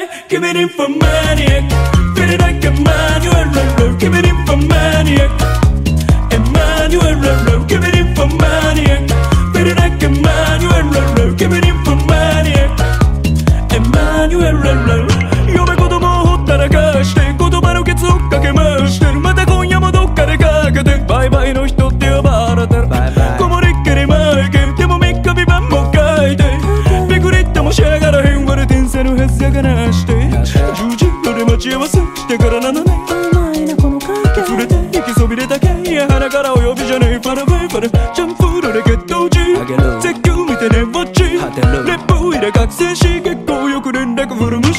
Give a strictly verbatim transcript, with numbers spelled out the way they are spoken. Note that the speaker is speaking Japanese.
Give it infomaniac. Feel it like Emmanuel. Give it infomaniac. Emmanuel. Give it infomaniac. Feel it like Emmanuel. Give it infomaniac. Emmanuel. 嫁子供をほったらかして言葉のケツをかけましてる。また今夜もどっかでかけてバイバイの人って呼ばれてる。こもりっきりマイケルでも三日三晩も書いてびくりってもしやがらへんわれ天才のはずやがなしてじゅうじまで待ち合わせしてからなのね。 甘いなこの関係触れて行きそびれだけいや鼻からお呼びじゃねえパラバイパラチャンプールで血糖値絶叫見てねぼっちレップ入れ覚醒し結構よく連絡フルム